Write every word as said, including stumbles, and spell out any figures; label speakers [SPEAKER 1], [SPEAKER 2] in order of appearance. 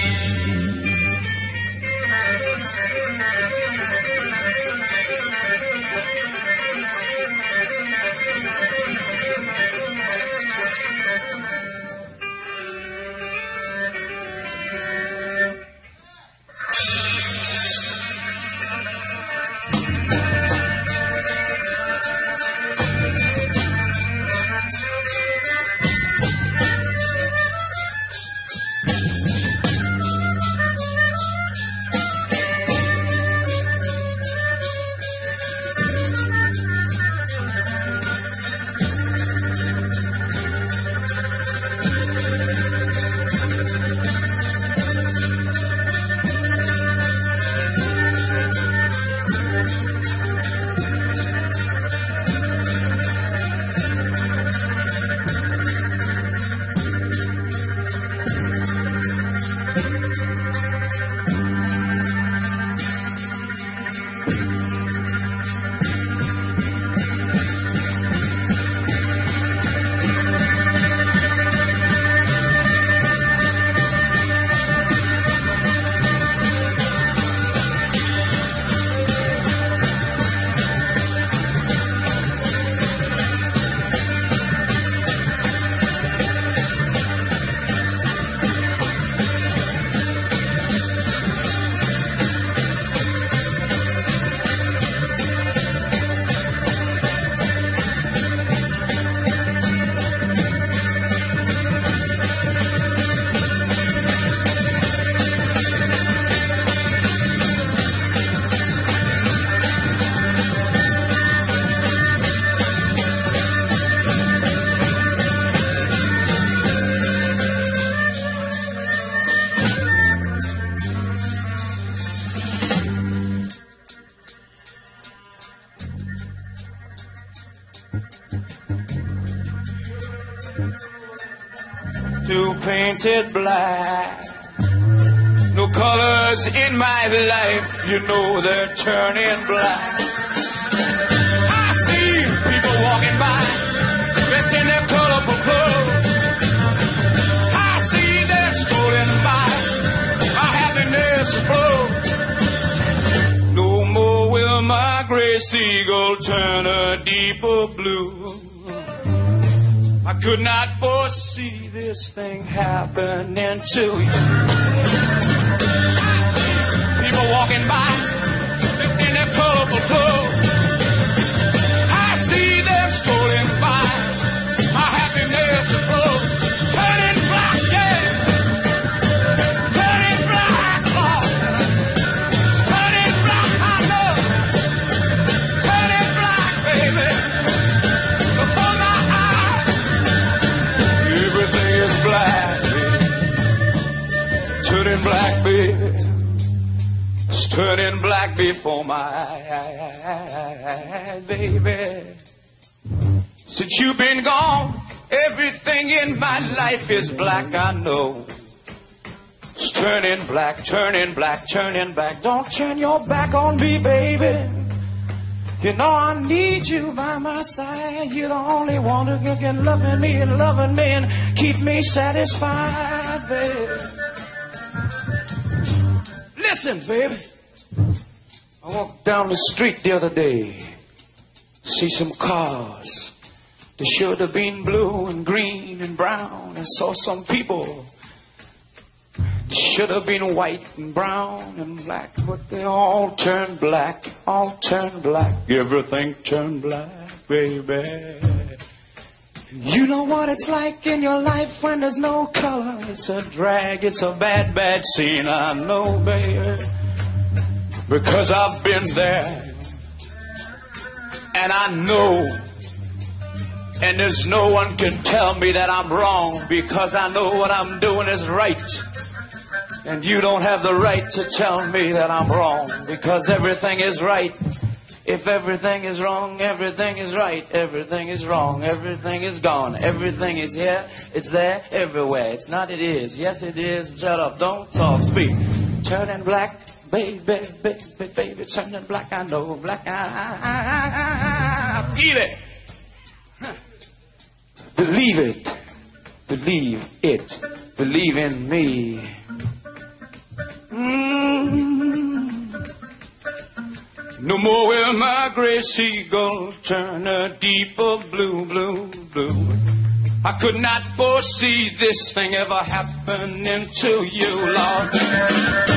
[SPEAKER 1] To painted black. No colors in my life, you know they're turning black. I see people walking by, dressed in their colorful clothes. I see them strolling by, my happiness flows. No more will my gray seagull turn a deeper blue. I could not foresee this thing happening to you. People walking by, in their colorful clothes. I see them strolling by, my happiness flows. Turning black, yeah. Turning black, Lord. Turning black, I know. Turning black, baby. Before my eyes, everything is black, baby. Turning black, baby. It's turning black before my eyes, baby. Since you've been gone, everything in my life is black, I know. It's turning black, turning black, turning back. Don't turn your back on me, baby. You know I need you by my side. You're the only one who can love me and loving me and keep me satisfied, baby. Listen, baby. I walked down the street the other day. See some cars. They should have been blue and green and brown. I saw some people. They should have been white and brown and black. But they all turned black. All turned black. Everything turned black, baby. You know what it's like in your life when there's no color. It's a drag, it's a bad, bad scene, I know, baby. Because I've been there. And I know. And there's no one can tell me that I'm wrong. Because I know what I'm doing is right. And you don't have the right to tell me that I'm wrong. Because everything is right. If everything is wrong, everything is right. Everything is wrong, everything is gone. Everything is here, it's there, everywhere. It's not, it is. Yes, it is. Shut up, don't talk, speak. Turning black, baby, baby, baby. Turning black, I know. Black, I, I, I, I feel it. Huh. Believe it. Believe it. Believe in me. Mm. No more will my gray seagull turn a deeper blue, blue, blue. I could not foresee this thing ever happening to you, Lord.